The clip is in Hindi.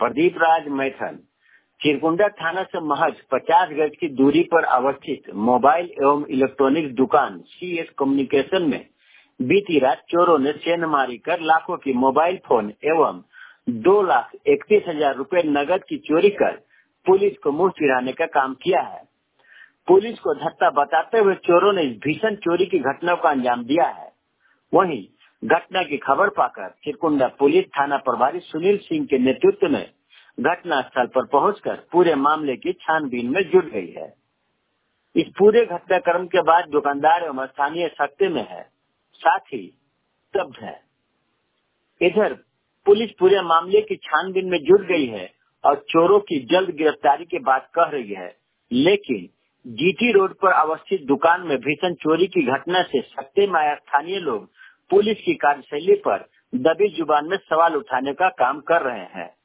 प्रदीप राज मैथन चिरकुंडा थाना से महज 50 गज की दूरी पर अवस्थित मोबाइल एवं इलेक्ट्रॉनिक्स दुकान CS कम्युनिकेशन में बीती रात चोरों ने सेंधमारी कर लाखों की मोबाइल फोन एवं 2,31,000 रुपए नगद की चोरी कर पुलिस को मुंह चिढ़ाने का काम किया है। पुलिस को धत्ता बताते हुए चोरों ने इस भीषण चोरी की घटना को अंजाम दिया है। वहीं घटना की खबर पाकर चिरकुंडा पुलिस थाना प्रभारी सुनील सिंह के नेतृत्व में घटना स्थल पर पहुंचकर पूरे मामले की छानबीन में जुट गई है। इस पूरे घटनाक्रम के बाद दुकानदार एवं स्थानीय सख्ते में है, साथ ही स्तब्ध है। इधर पुलिस पूरे मामले की छानबीन में जुट गई है और चोरों की जल्द गिरफ्तारी की बात कह रही है, लेकिन GT रोड पर अवस्थित दुकान में भीषण चोरी की घटना से सख्ते में आए स्थानीय लोग पुलिस की कार्यशैली पर दबी जुबान में सवाल उठाने का काम कर रहे हैं।